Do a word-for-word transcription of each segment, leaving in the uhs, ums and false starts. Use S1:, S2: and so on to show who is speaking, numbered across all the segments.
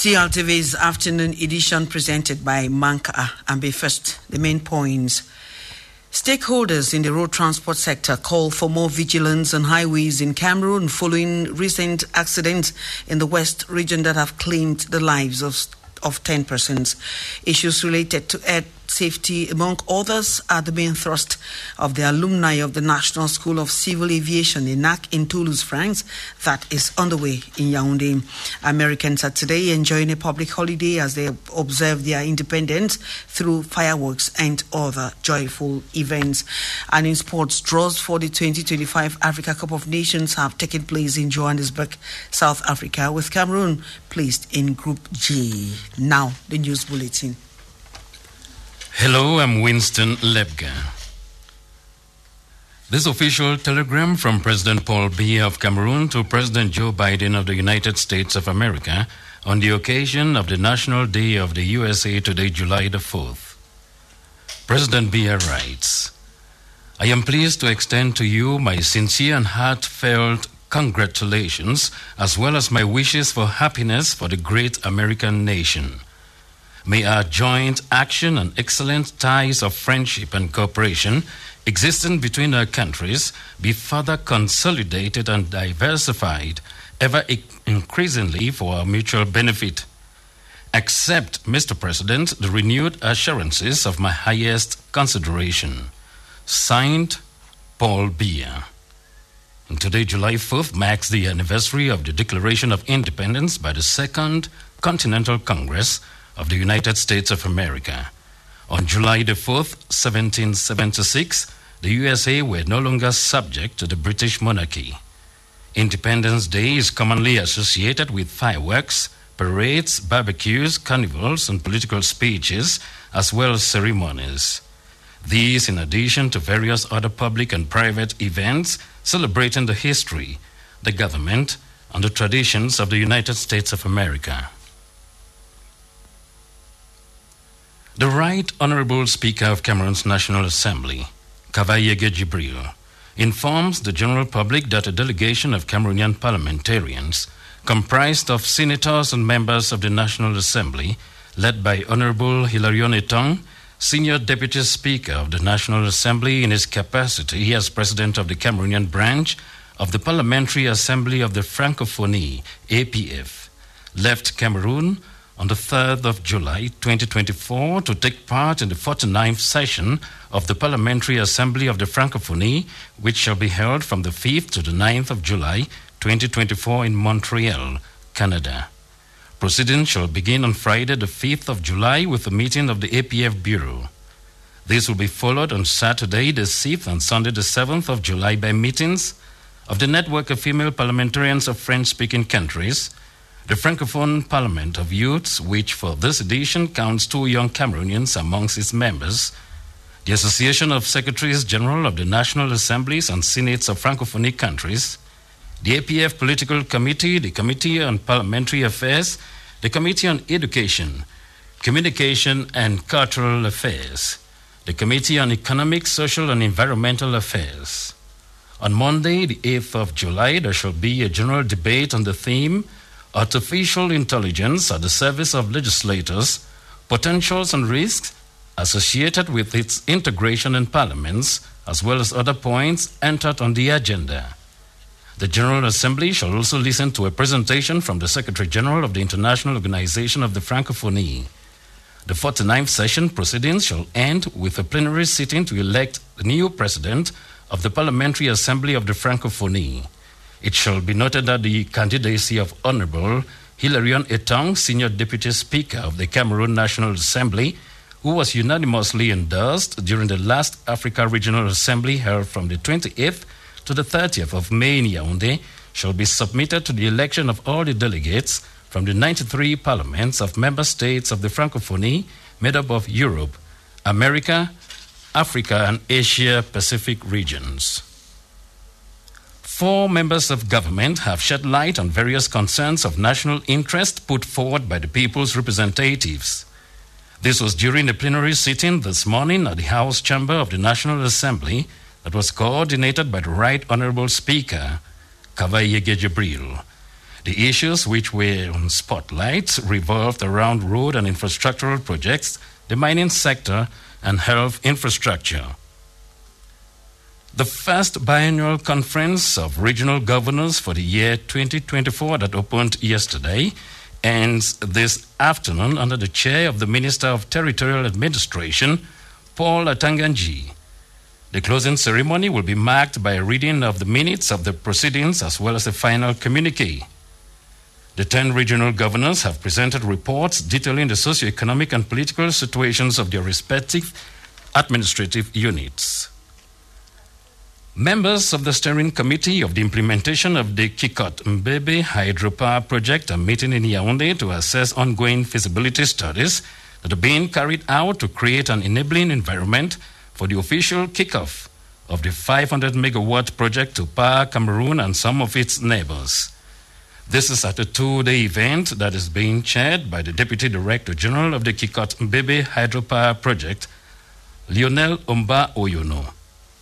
S1: C L T V's afternoon edition presented by Manka Ambe. First, the main points. Stakeholders in the road transport sector call for more vigilance on highways in Cameroon following recent accidents in the West region that have claimed the lives of, of ten persons. Issues related to air safety, among others, are the main thrust of the alumni of the National School of Civil Aviation, N A C, in Toulouse, France, that is underway in Yaoundé. Americans are today enjoying a public holiday as they observe their independence through fireworks and other joyful events. And in sports, draws for the twenty twenty-five Africa Cup of Nations have taken place in Johannesburg, South Africa, with Cameroon placed in Group G. Now, the news bulletin.
S2: Hello, I'm Winston Lebga. This official telegram from President Paul Biya of Cameroon to President Joe Biden of the United States of America on the occasion of the National Day of the U S A today, July the fourth. President Biya writes, I am pleased to extend to you my sincere and heartfelt congratulations as well as my wishes for happiness for the great American nation. May our joint action and excellent ties of friendship and cooperation existing between our countries be further consolidated and diversified, ever increasingly for our mutual benefit. Accept, Mister President, the renewed assurances of my highest consideration. Signed, Paul Biya. And today, July fourth, marks the anniversary of the Declaration of Independence by the Second Continental Congress of the United States of America. On July the fourth, seventeen seventy-six, the U S A were no longer subject to the British monarchy. Independence Day is commonly associated with fireworks, parades, barbecues, carnivals, and political speeches, as well as ceremonies. These, in addition to various other public and private events celebrating the history, the government, and the traditions of the United States of America. The Right Honorable Speaker of Cameroon's National Assembly, Kavayege Jibril, informs the general public that a delegation of Cameroonian parliamentarians, comprised of senators and members of the National Assembly, led by Honorable Hilarion Etong, Senior Deputy Speaker of the National Assembly in his capacity as President of the Cameroonian branch of the Parliamentary Assembly of the Francophonie, A P F, left Cameroon on the third of July twenty twenty-four to take part in the forty-ninth session of the Parliamentary Assembly of the Francophonie, which shall be held from the fifth to the ninth of July twenty twenty-four in Montreal, Canada. Proceedings shall begin on Friday the fifth of July with a meeting of the A P F Bureau. This will be followed on Saturday the sixth and Sunday the seventh of July by meetings of the Network of Female Parliamentarians of French-speaking countries, the Francophone Parliament of Youths, which for this edition counts two young Cameroonians amongst its members, the Association of Secretaries General of the National Assemblies and Senates of Francophonie countries, the A P F Political Committee, the Committee on Parliamentary Affairs, the Committee on Education, Communication and Cultural Affairs, the Committee on Economic, Social and Environmental Affairs. On Monday, the eighth of July, there shall be a general debate on the theme Artificial Intelligence at the Service of Legislators, Potentials and Risks associated with its integration in parliaments, as well as other points entered on the agenda. The General Assembly shall also listen to a presentation from the Secretary General of the International Organization of the Francophonie. The forty-ninth session proceedings shall end with a plenary sitting to elect the new president of the Parliamentary Assembly of the Francophonie. It shall be noted that the candidacy of Honorable Hilarion Etong, Senior Deputy Speaker of the Cameroon National Assembly, who was unanimously endorsed during the last Africa Regional Assembly held from the twenty-eighth to the thirtieth of May in Yaoundé, shall be submitted to the election of all the delegates from the ninety-three parliaments of member states of the Francophonie, made up of Europe, America, Africa, and Asia-Pacific regions. Four members of government have shed light on various concerns of national interest put forward by the people's representatives. This was during a plenary sitting this morning at the House Chamber of the National Assembly that was coordinated by the Right Honorable Speaker, Kavayege Jibril. The issues which were on spotlight revolved around road and infrastructural projects, the mining sector, and health infrastructure. The first biannual conference of regional governors for the year twenty twenty-four that opened yesterday ends this afternoon under the chair of the Minister of Territorial Administration, Paul Atanganji. The closing ceremony will be marked by a reading of the minutes of the proceedings as well as a final communique. The ten regional governors have presented reports detailing the socio-economic and political situations of their respective administrative units. Members of the steering committee of the implementation of the Kikot-Mbebe hydropower project are meeting in Yaoundé to assess ongoing feasibility studies that are being carried out to create an enabling environment for the official kickoff of the five hundred megawatt project to power Cameroon and some of its neighbors. This is at a two-day event that is being chaired by the Deputy Director General of the Kikot-Mbebe hydropower project, Lionel Omba Oyono.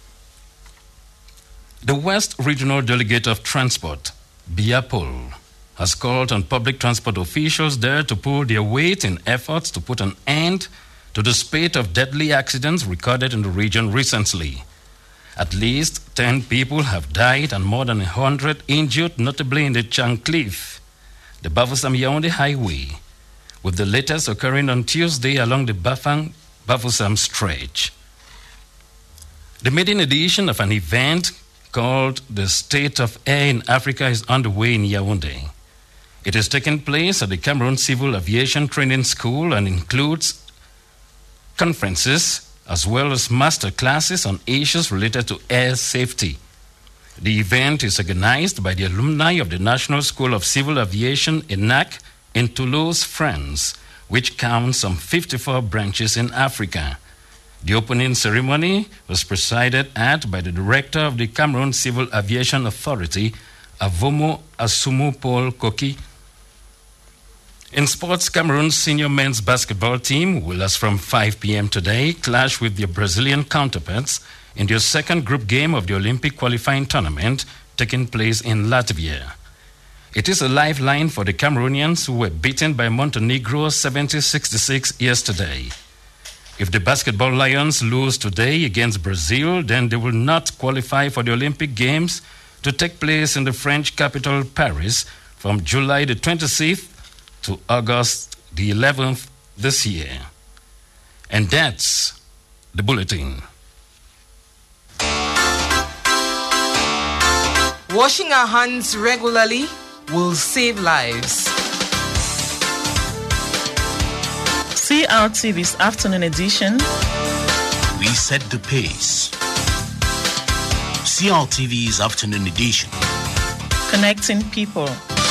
S2: The West Regional Delegate of Transport, Biapol, has called on public transport officials there to pull their weight in efforts to put an end to the spate of deadly accidents recorded in the region recently. At least ten people have died and more than one hundred injured, notably in the Chancliffe, the Bafoussam-Yaoundé highway, with the latest occurring on Tuesday along the Bafang-Bafoussam stretch. The maiden edition of an event called The State of Air in Africa is underway in Yaoundé. It is taking place at the Cameroon Civil Aviation Training School and includes conferences as well as master classes on issues related to air safety. The event is organized by the alumni of the National School of Civil Aviation, E N A C, in Toulouse, France, which counts some fifty-four branches in Africa. The opening ceremony was presided at by the director of the Cameroon Civil Aviation Authority, Avomo Asumu Paul Koki. In sports, Cameroon's senior men's basketball team will, as from five p.m. today, clash with their Brazilian counterparts in their second group game of the Olympic qualifying tournament taking place in Latvia. It is a lifeline for the Cameroonians who were beaten by Montenegro seventy sixty-six yesterday. If the basketball Lions lose today against Brazil, then they will not qualify for the Olympic Games to take place in the French capital, Paris, from July the twenty-sixth to August the eleventh this year. And that's the bulletin.
S3: Washing our hands regularly will save lives.
S4: C R T V's afternoon edition.
S5: We set the pace. C R T V's afternoon edition.
S4: Connecting people.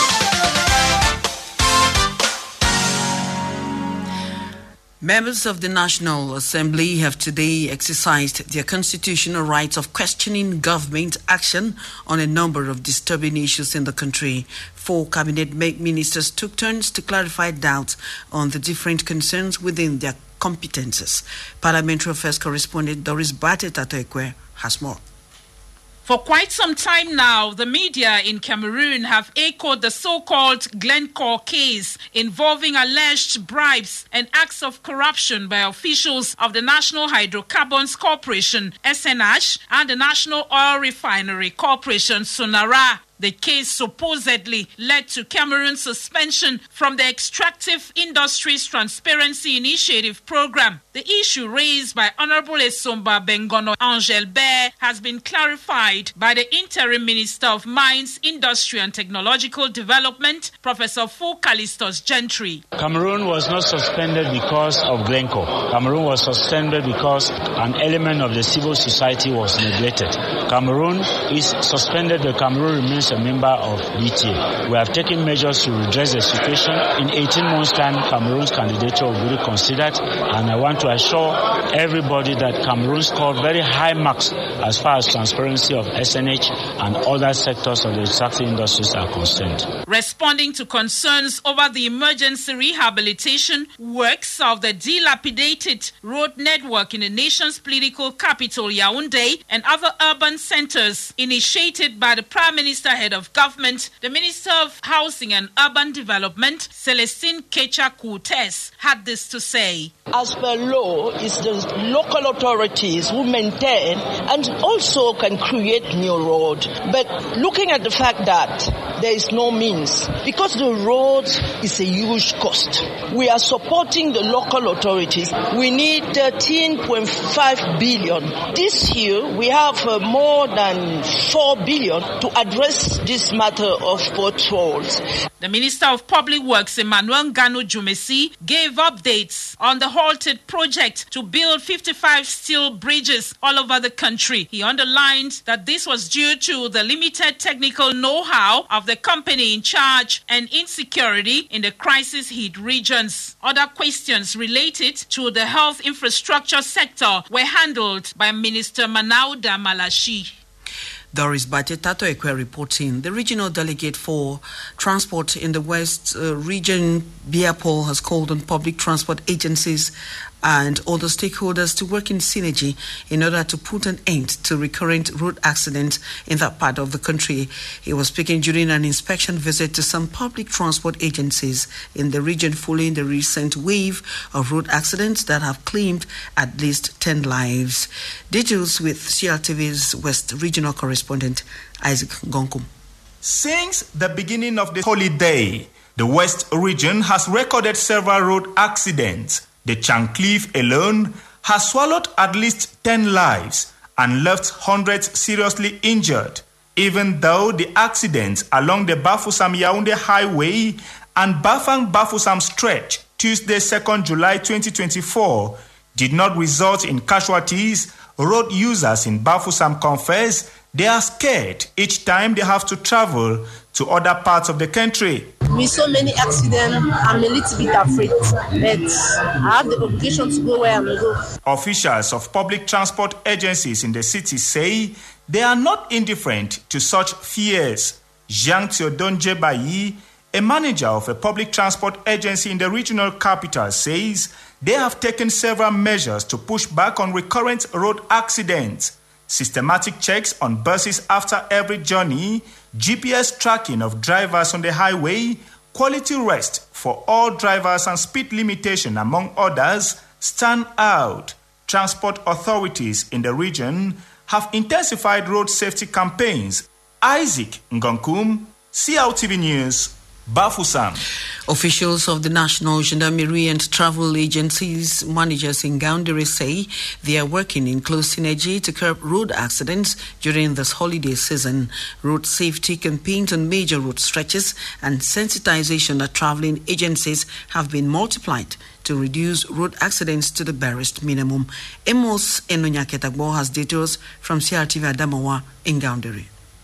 S1: Members of the National Assembly have today exercised their constitutional rights of questioning government action on a number of disturbing issues in the country. Four cabinet ministers took turns to clarify doubts on the different concerns within their competences. Parliamentary Affairs correspondent Doris Batet-Atekwe has more.
S6: For quite some time now, the media in Cameroon have echoed the so-called Glencore case involving alleged bribes and acts of corruption by officials of the National Hydrocarbons Corporation, S N H, and the National Oil Refinery Corporation, Sonara. The case supposedly led to Cameroon's suspension from the Extractive Industries Transparency Initiative program. The issue raised by Honorable Esomba Bengono Angelbert has been clarified by the Interim Minister of Mines, Industry and Technological Development, Professor Fu Calistus Gentry.
S7: Cameroon was not suspended because of Glencore. Cameroon was suspended because an element of the civil society was neglected. Cameroon is suspended, but Cameroon remains a member of B T A. We have taken measures to redress the situation. In eighteen months' time, Cameroon's candidature will be reconsidered, and I want to assure everybody that Cameroon scored very high marks as far as transparency of S N H and other sectors of the extractive industries are concerned.
S6: Responding to concerns over the emergency rehabilitation works of the dilapidated road network in the nation's political capital, Yaoundé, and other urban centers initiated by the Prime Minister figurehead of government, the Minister of Housing and Urban Development, Celestine Kecha-Cortez, had this to say.
S8: As per law, it's the local authorities who maintain and also can create new road. But looking at the fact that there is no means, because the road is a huge cost, we are supporting the local authorities. We need thirteen point five billion. This year, we have uh, more than four billion to address this matter of potholes.
S6: The Minister of Public Works, Emmanuel Gano Jumesi, gave updates on the halted project to build fifty-five steel bridges all over the country. He underlined that this was due to the limited technical know-how of the company in charge and insecurity in the crisis-hit regions. Other questions related to the health infrastructure sector were handled by Minister Manauda Malashi.
S1: Doris Batetato Ekwe reporting. The regional delegate for transport in the West uh, region, Biapol, has called on public transport agencies and other stakeholders to work in synergy in order to put an end to recurrent road accidents in that part of the country. He was speaking during an inspection visit to some public transport agencies in the region following the recent wave of road accidents that have claimed at least ten lives. Details with C R T V's West regional correspondent Isaac Gonkum.
S9: Since the beginning of the holiday, the West region has recorded several road accidents. The Chancliffe alone has swallowed at least ten lives and left hundreds seriously injured, even though the accidents along the Bafoussam-Yaoundé Highway and Bafang-Bafoussam stretch Tuesday, second July twenty twenty-four, did not result in casualties. Road users in Bafoussam confess they are scared each time they have to travel to other parts of the country.
S10: With so many accidents, I'm a little bit afraid, but I have the obligation to go where I'm going.
S9: Officials of public transport agencies in the city say they are not indifferent to such fears. Jean Theodonje Bayi, a manager of a public transport agency in the regional capital, says they have taken several measures to push back on recurrent road accidents. Systematic checks on buses after every journey, G P S tracking of drivers on the highway, quality rest for all drivers and speed limitation, among others, stand out. Transport authorities in the region have intensified road safety campaigns. Isaac Ngonkum, C L T V News, Bafoussam.
S1: Officials of the National Gendarmerie and travel agencies managers in Ngaoundéré say they are working in close synergy to curb road accidents during this holiday season. Road safety campaigns on major road stretches and sensitization at traveling agencies have been multiplied to reduce road accidents to the barest minimum. Amos Enonyaketagbo has details from C R T V Adamawa in Ngaoundéré.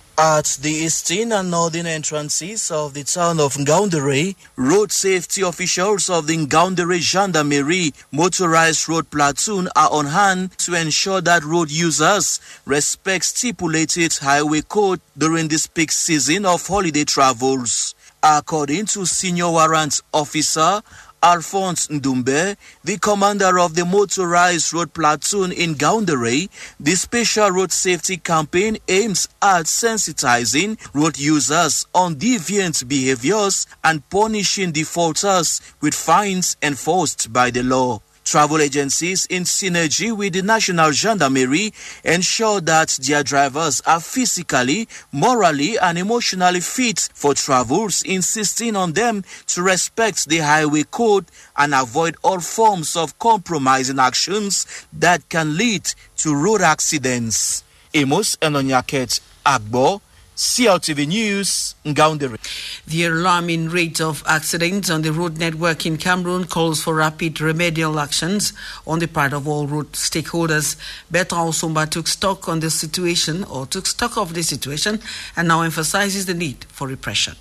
S11: At the eastern and northern entrances of the town of Ngaoundéré, road safety officials of the Ngaoundéré Gendarmerie motorized road platoon are on hand to ensure that road users respect stipulated highway code during this peak season of holiday travels. According to Senior Warrant Officer Alphonse Ndumbe, the commander of the motorized road platoon in Ngaoundéré, the special road safety campaign aims at sensitizing road users on deviant behaviors and punishing defaulters with fines enforced by the law. Travel agencies, in synergy with the National Gendarmerie, ensure that their drivers are physically, morally, and emotionally fit for travels, insisting on them to respect the highway code and avoid all forms of compromising actions that can lead to road accidents. Amos Enonyaket Agbo, C L T V News, Ngaoundéré.
S1: The alarming rate of accidents on the road network in Cameroon calls for rapid remedial actions on the part of all road stakeholders. Bertrand Osumba took stock on the situation, or took stock of the situation, and now emphasizes the need for repression.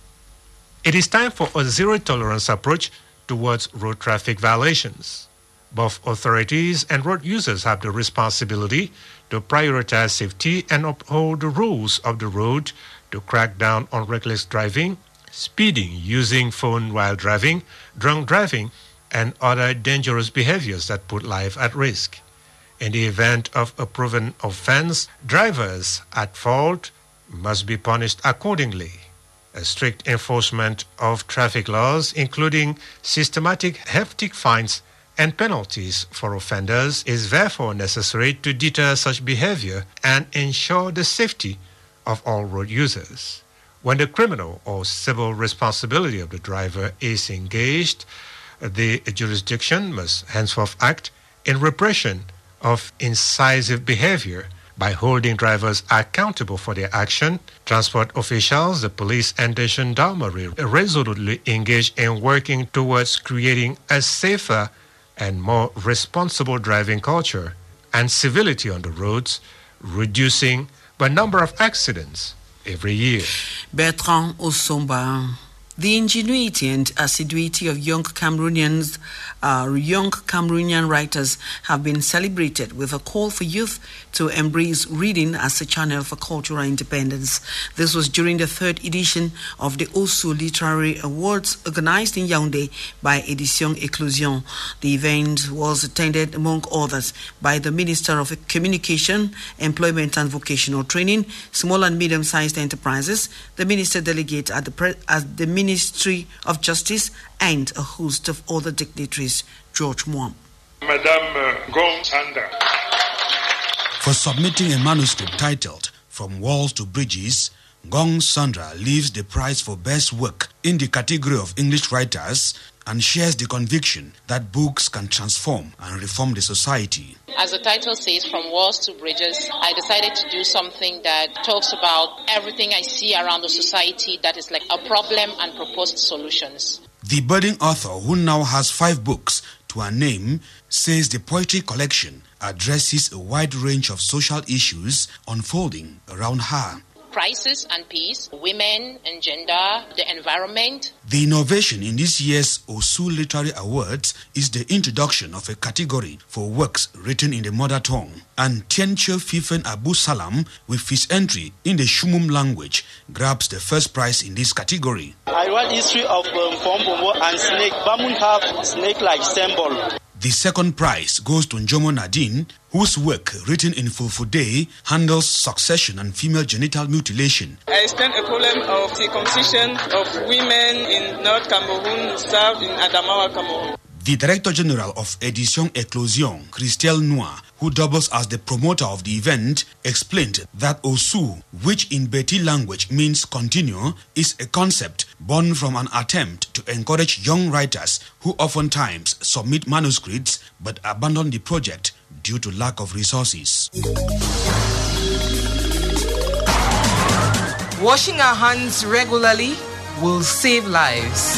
S12: It is time for a zero-tolerance approach towards road traffic violations. Both authorities and road users have the responsibility to prioritize safety and uphold the rules of the road, to crack down on reckless driving, speeding, using phone while driving, drunk driving, and other dangerous behaviors that put life at risk. In the event of a proven offense, drivers at fault must be punished accordingly. A strict enforcement of traffic laws, including systematic hefty fines and penalties for offenders, is therefore necessary to deter such behavior and ensure the safety of all road users. When the criminal or civil responsibility of the driver is engaged, the jurisdiction must henceforth act in repression of incisive behavior by holding drivers accountable for their action. Transport officials, the police, and the gendarmerie resolutely engage in working towards creating a safer and more responsible driving culture and civility on the roads, reducing the number of accidents every year.
S1: Bertrand Osomba. The ingenuity and assiduity of young Cameroonians, uh, young Cameroonian writers have been celebrated with a call for youth to embrace reading as a channel for cultural independence. This was during the third edition of the Osu Literary Awards organized in Yaoundé by Edition Eclosion. The event was attended, among others, by the Minister of Communication, Employment and Vocational Training, Small and Medium-Sized Enterprises, the Minister Delegate at the, pre- at the Ministry of Justice, and a host of other dignitaries. George Mwam.
S13: Madame Gong Sanda.
S14: For submitting a manuscript titled From Walls to Bridges, Gong Sandra leaves the prize for best work in the category of English writers and shares the conviction that books can transform and reform the society.
S15: As the title says, From Walls to Bridges, I decided to do something that talks about everything I see around the society that is like a problem and proposed solutions.
S14: The budding author, who now has five books to her name, says the poetry collection addresses a wide range of social issues unfolding around her.
S15: Crisis and peace, women and gender, the environment.
S14: The innovation in this year's Osu Literary Awards is the introduction of a category for works written in the mother tongue. And Tiencho Fifen Abu Salam, with his entry in the Shumum language, grabs the first prize in this category.
S16: I write history of um, Pombomo and snake. Bamun have snake-like symbol.
S14: The second prize goes to Njomo Nadine, whose work, written in Fulfude, handles succession and female genital mutilation.
S17: I explain a problem of circumcision of women in North Cameroon who served in Adamawa, Cameroon.
S14: The Director General of Edition Eclosion, Christelle Noir, who doubles as the promoter of the event, explained that Osu, which in Beti language means continue, is a concept born from an attempt to encourage young writers who oftentimes submit manuscripts but abandon the project due to lack of resources.
S3: Washing our hands regularly will save lives.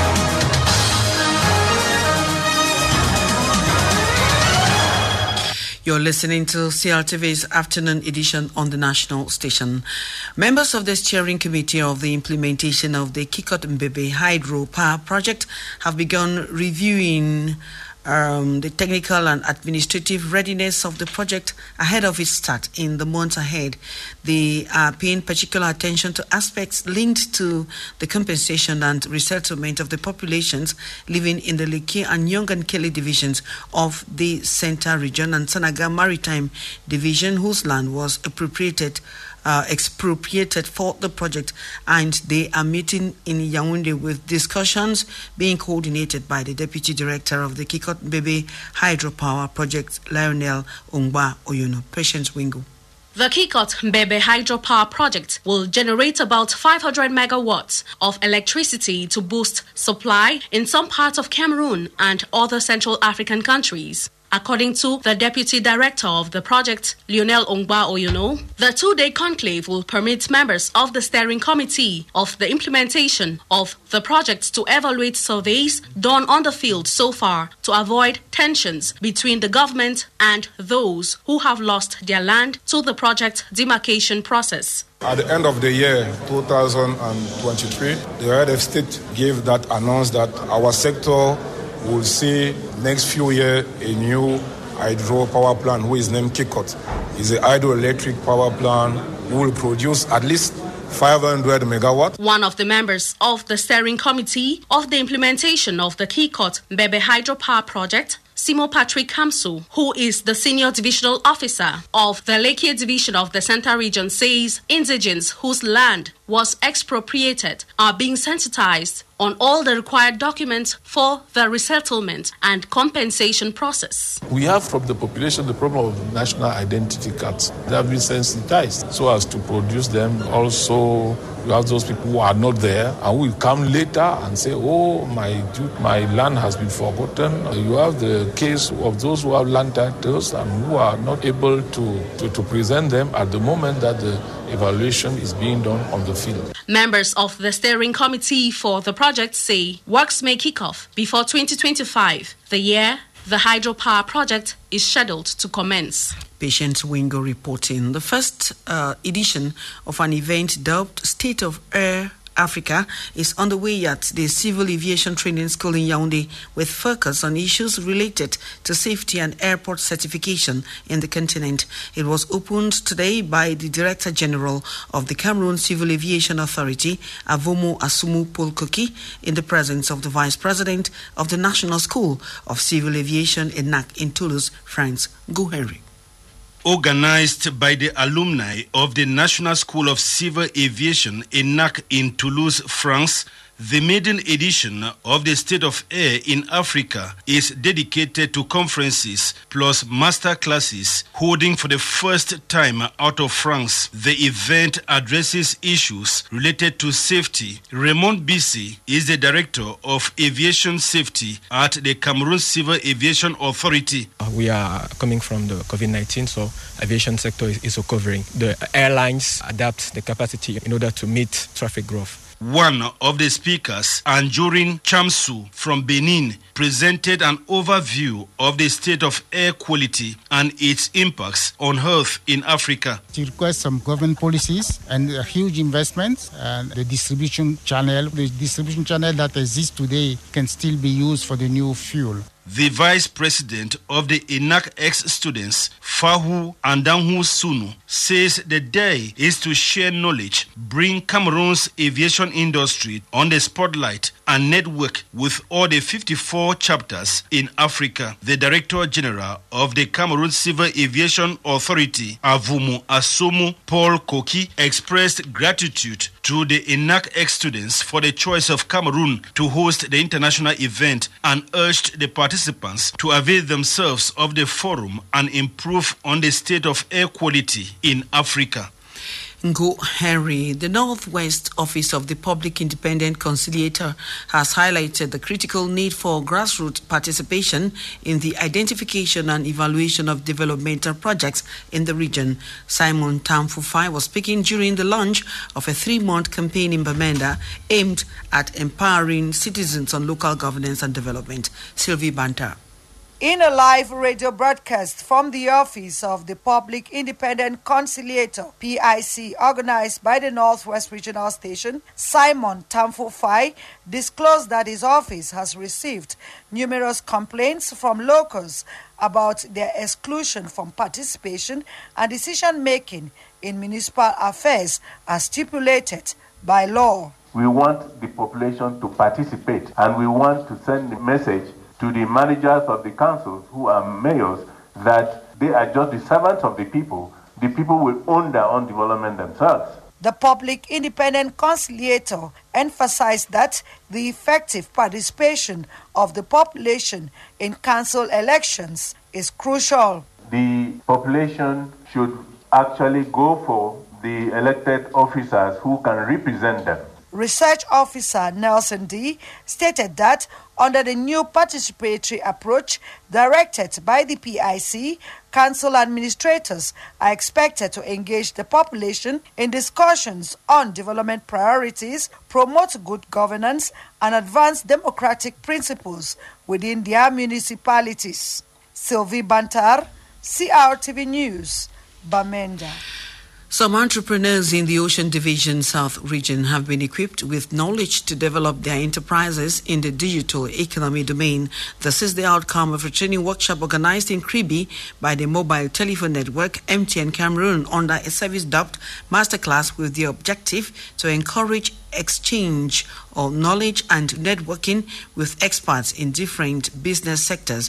S1: You're listening to C R T V's afternoon edition on the national station. Members of the steering committee of the implementation of the Kikot Mbebe Hydro Power Project have begun reviewing um, the technical and administrative readiness of the project ahead of its start in the months ahead. They are paying particular attention to aspects linked to the compensation and resettlement of the populations living in the Lekki and Yongan-Kele divisions of the Center Region and Sanaga Maritime Division, whose land was appropriated Uh, expropriated for the project, and they are meeting in Yaoundé with discussions being coordinated by the Deputy Director of the Kikot Mbebe Hydropower Project, Lionel Ongba Oyono. Patience Wingo.
S18: The Kikot Mbebe Hydropower Project will generate about five hundred megawatts of electricity to boost supply in some parts of Cameroon and other Central African countries. According to the Deputy Director of the project, Lionel Ongba Oyono, the two-day conclave will permit members of the steering committee of the implementation of the project to evaluate surveys done on the field so far to avoid tensions between the government and those who have lost their land to the project demarcation process.
S19: At the end of the year two thousand twenty-three, the head of state gave that announced that our sector will see next few years a new hydro power plant who is named Kikot. It's a hydroelectric power plant who will produce at least five hundred megawatts.
S18: One of the members of the steering committee of the implementation of the Kikot Mbebe Hydropower project Simo Patrick Kamsu, who is the Senior Divisional Officer of the Lekki Division of the Central Region, says indigents whose land was expropriated are being sensitized on all the required documents for the resettlement and compensation process.
S20: We have from the population the problem of national identity cards. They have been sensitized so as to produce them. Also, you have those people who are not there and will come later and say, oh, my my land has been forgotten. You have the case of those who have land titles and who are not able to, to, to present them at the moment that the evaluation is being done on the field.
S18: Members of the steering committee for the project say works may kick off before twenty twenty-five, the year the hydropower project is scheduled to commence.
S1: Patience Wingo reporting. The first uh, edition of an event dubbed State of Air Africa is underway at the Civil Aviation Training School in Yaoundé with focus on issues related to safety and airport certification in the continent. It was opened today by the Director General of the Cameroon Civil Aviation Authority, Avomo Asumu Paul Koki, in the presence of the Vice President of the National School of Civil Aviation, E N A C, in Toulouse, France. Go Henry.
S21: Organized by the alumni of the National School of Civil Aviation, E N A C, in Toulouse, France, the maiden edition of the State of Air in Africa is dedicated to conferences plus master classes holding for the first time out of France. The event addresses issues related to safety. Raymond Bissi is the Director of Aviation Safety at the Cameroon Civil Aviation Authority.
S22: We are coming from the COVID nineteen, so aviation sector is, is recovering. The airlines adapt the capacity in order to meet traffic growth.
S21: One of the speakers, Anjorin Chamsu from Benin, presented an overview of the state of air quality and its impacts on health in Africa.
S23: It requires some government policies and a huge investments, and the distribution channel, the distribution channel that exists today can still be used for the new fuel.
S21: The Vice President of the E N A C ex-students, Fahu Andanghu Sunu, says the day is to share knowledge, bring Cameroon's aviation industry on the spotlight and network with all the fifty-four chapters in Africa. The Director General of the Cameroon Civil Aviation Authority, Avumu Asomu Paul Koki, expressed gratitude to the E N A C ex-students for the choice of Cameroon to host the international event and urged the participants to avail themselves of the forum and improve on the state of air quality in Africa.
S1: Ngo Henry, the Northwest Office of the Public Independent Conciliator, has highlighted the critical need for grassroots participation in the identification and evaluation of developmental projects in the region. Simon Tamfufai was speaking during the launch of a three-month campaign in Bamenda aimed at empowering citizens on local governance and development. Sylvie Banter.
S24: In a live radio broadcast from the Office of the Public Independent Conciliator, P I C, organized by the Northwest Regional Station, Simon Tamfufai disclosed that his office has received numerous complaints from locals about their exclusion from participation and decision-making in municipal affairs as stipulated by law.
S25: We want the population to participate, and we want to send a message to the managers of the councils who are mayors that they are just the servants of the people. The people will own their own development themselves.
S24: The Public Independent Conciliator emphasized that the effective participation of the population in council elections is crucial.
S25: The population should actually go for the elected officers who can represent them.
S24: Research Officer Nelson D. stated that under the new participatory approach directed by the P I C, council administrators are expected to engage the population in discussions on development priorities, promote good governance, and advance democratic principles within their municipalities. Sylvie Bantar, C R T V News, Bamenda.
S1: Some entrepreneurs in the Ocean Division South region have been equipped with knowledge to develop their enterprises in the digital economy domain. This is the outcome of a training workshop organized in Kribi by the mobile telephone network M T N Cameroon under a service dubbed Masterclass, with the objective to encourage exchange of knowledge and networking with experts in different business sectors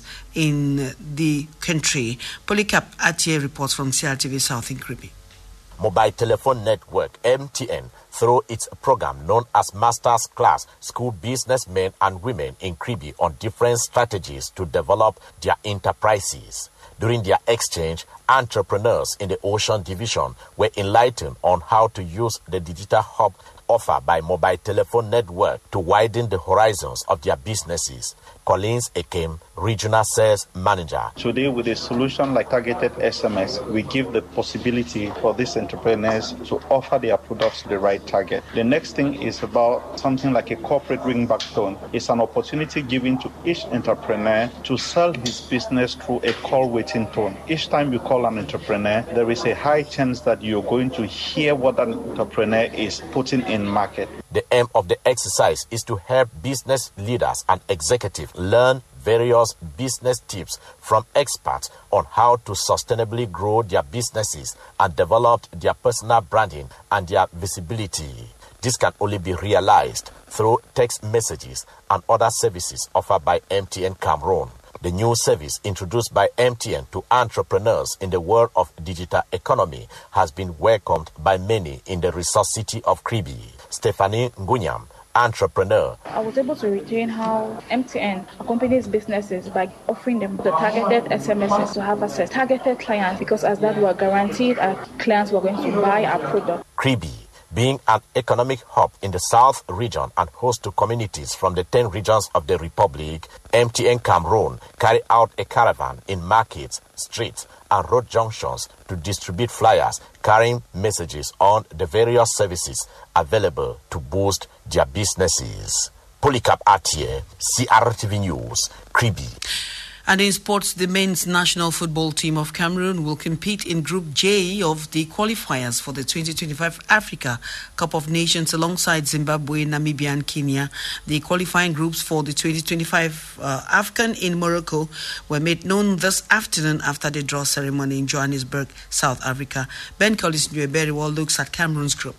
S1: in the country. Polycarp Atier reports from C R T V South in Kribi.
S2: Mobile telephone network M T N, through its program known as Masters Class, school businessmen and women in Kribi on different strategies to develop their enterprises. During their exchange, entrepreneurs in the Ocean Division were enlightened on how to use the digital hub offered by mobile telephone network to widen the horizons of their businesses. Collins Ekem, Regional Sales Manager.
S4: Today, with a solution like targeted S M S, we give the possibility for these entrepreneurs to offer their products to the right target. The next thing is about something like a corporate ringback tone. It's an opportunity given to each entrepreneur to sell his business through a call waiting tone. Each time you call an entrepreneur, there is a high chance that you're going to hear what that entrepreneur is putting in market.
S2: The aim of the exercise is to help business leaders and executives learn various business tips from experts on how to sustainably grow their businesses and develop their personal branding and their visibility. This can only be realized through text messages and other services offered by M T N Cameroon. The new service introduced by M T N to entrepreneurs in the world of digital economy has been welcomed by many in the resource city of Kribi. Stephanie Ngunyam, entrepreneur.
S5: I was able to retain how M T N accompanies businesses by offering them the targeted S M Ss to have access to targeted clients, because as that were guaranteed our clients were going to buy our product.
S2: Kribi, being an economic hub in the South region and host to communities from the ten regions of the Republic, M T N Cameroon carried out a caravan in markets, streets, and road junctions to distribute flyers carrying messages on the various services available to boost their businesses. Polycarp Atier, C R T V News, Kribi.
S1: And in sports, the men's national football team of Cameroon will compete in Group J of the qualifiers for the twenty twenty-five Africa Cup of Nations alongside Zimbabwe, Namibia and Kenya. The qualifying groups for the twenty twenty-five uh, AFCON in Morocco were made known this afternoon after the draw ceremony in Johannesburg, South Africa. Ben Collins Newberry looks at Cameroon's group.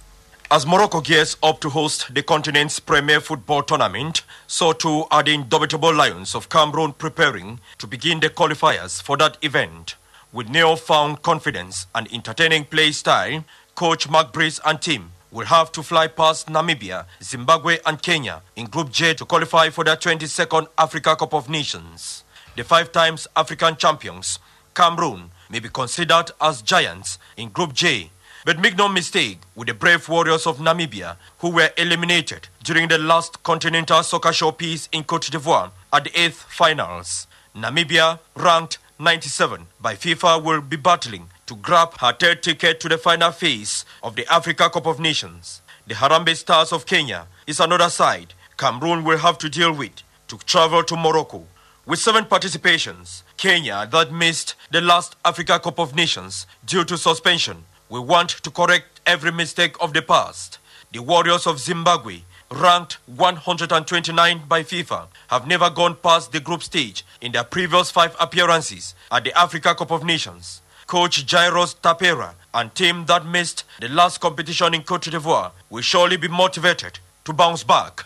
S7: As Morocco gears up to host the continent's premier football tournament, so too are the indomitable Lions of Cameroon preparing to begin the qualifiers for that event. With newfound confidence and entertaining play style, coach Mark Brice and team will have to fly past Namibia, Zimbabwe and Kenya in Group J to qualify for the twenty-second Africa Cup of Nations. The five times African champions, Cameroon, may be considered as giants in Group J. But make no mistake with the brave warriors of Namibia, who were eliminated during the last Continental Soccer Showpiece in Cote d'Ivoire at the eighth finals. Namibia, ranked ninety-seven by FIFA, will be battling to grab her third ticket to the final phase of the Africa Cup of Nations. The Harambee Stars of Kenya is another side Cameroon will have to deal with to travel to Morocco. With seven participations, Kenya, that missed the last Africa Cup of Nations due to suspension, we want to correct every mistake of the past. The Warriors of Zimbabwe, ranked one hundred twenty-nine by FIFA, have never gone past the group stage in their previous five appearances at the Africa Cup of Nations. Coach Jairos Tapera and team that missed the last competition in Cote d'Ivoire will surely be motivated to bounce back.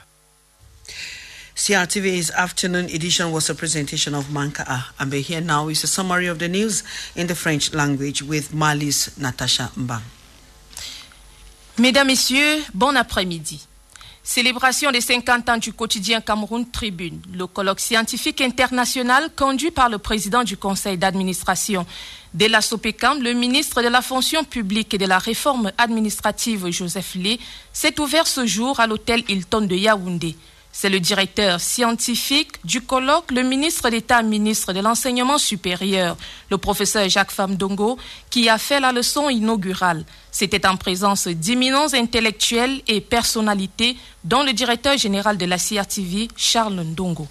S1: C R T V's afternoon edition was a presentation of Manka. And here now is a summary of the news in the French language with Malice Natasha Mbang.
S8: Mesdames, Messieurs, bon après-midi. Célébration des cinquante ans du quotidien Cameroun Tribune, le colloque scientifique international conduit par le président du conseil d'administration de la SOPECAM, le ministre de la fonction publique et de la réforme administrative Joseph Lé, s'est ouvert ce jour à l'hôtel Hilton de Yaoundé. C'est le directeur scientifique du colloque, le ministre d'État, ministre de l'Enseignement supérieur, le professeur Jacques Famdongo, qui a fait la leçon inaugurale. C'était en présence d'éminents intellectuels et personnalités, dont le directeur général de la C R T V, Charles Ndongo.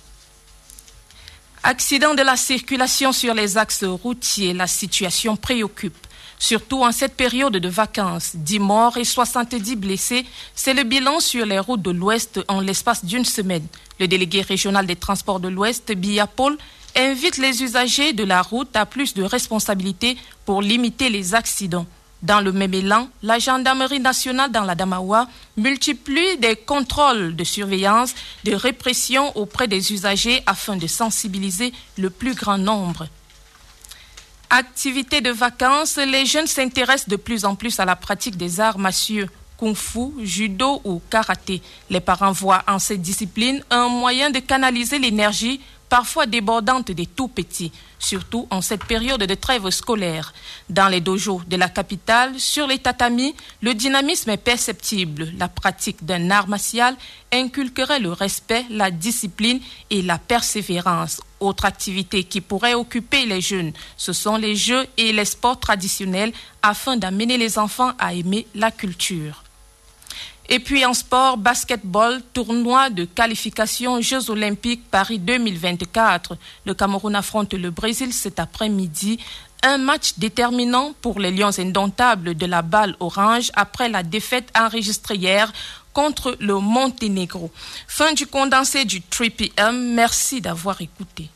S8: Accident de la circulation sur les axes routiers, la situation préoccupe. surtout en cette période de vacances. dix morts et soixante-dix blessés, c'est le bilan sur les routes de l'Ouest en l'espace d'une semaine. Le délégué régional des transports de l'Ouest, Biya Paul, invite les usagers de la route à plus de responsabilités pour limiter les accidents. Dans le même élan, la gendarmerie nationale dans l'Adamawa multiplie des contrôles de surveillance, de répression auprès des usagers afin de sensibiliser le plus grand nombre. Activités de vacances, les jeunes s'intéressent de plus en plus à la pratique des arts martiaux, kung-fu, judo ou karaté. Les parents voient en cette discipline un moyen de canaliser l'énergie parfois débordante des tout-petits, surtout en cette période de trêve scolaire. Dans les dojos de la capitale, sur les tatamis, le dynamisme est perceptible. La pratique d'un art martial inculquerait le respect, la discipline et la persévérance. Autre activité qui pourrait occuper les jeunes, ce sont les jeux et les sports traditionnels afin d'amener les enfants à aimer la culture. Et puis en sport, basketball, tournoi de qualification Jeux Olympiques Paris deux mille vingt-quatre. Le Cameroun affronte le Brésil cet après-midi. Un match déterminant pour les Lions indomptables de la balle orange après la défaite enregistrée hier contre le Monténégro. Fin du condensé du trois P M. Merci d'avoir écouté.